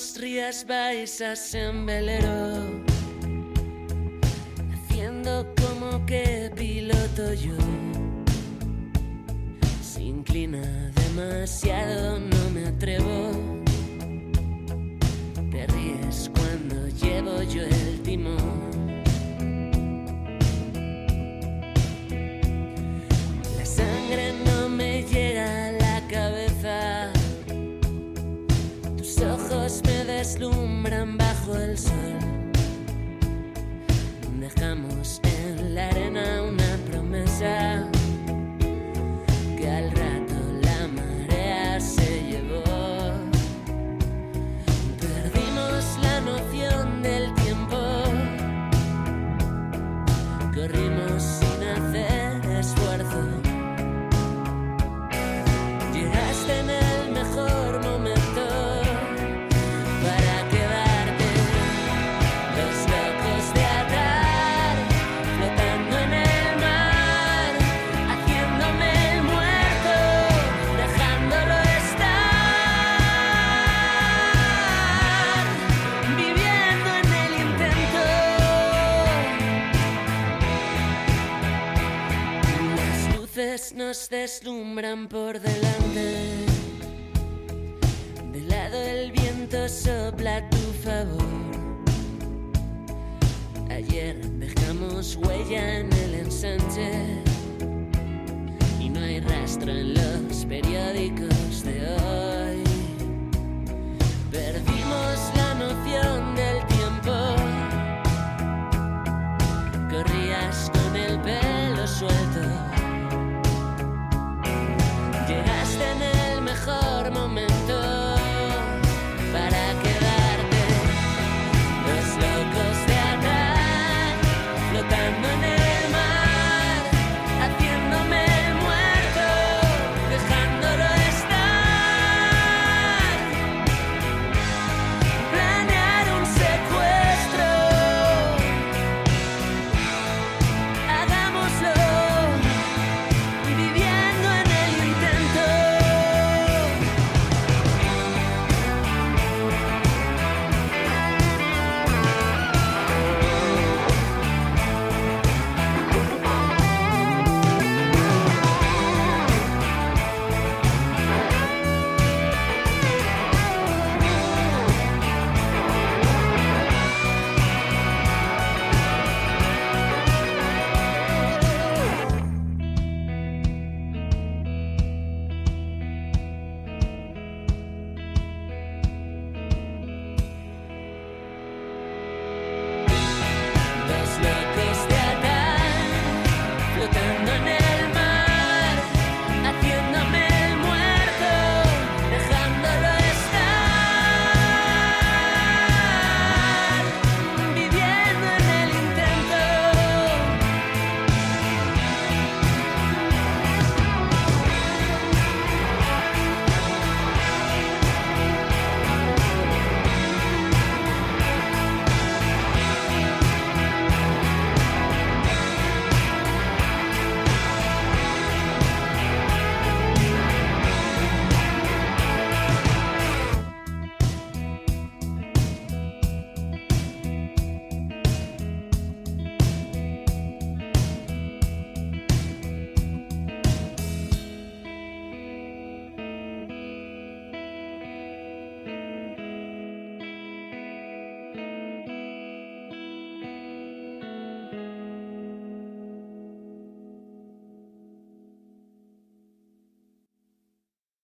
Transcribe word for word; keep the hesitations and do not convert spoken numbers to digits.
los Rías Baixas en velero, haciendo como que piloto yo. Se inclina demasiado, no me atrevo. Te ríes cuando llevo yo el timón. La sangre no me llega a la cabeza. Tus ojos me deslumbran bajo el sol. Dejamos en la arena una promesa que al rato la marea se llevó. Perdimos la noción del tiempo. Corrimos sin hacer esfuerzo. Llegaste en el mejor momento. Nos deslumbran por delante. De lado el viento sopla a tu favor. Ayer dejamos huella en el ensanche y no hay rastro en los periódicos de hoy.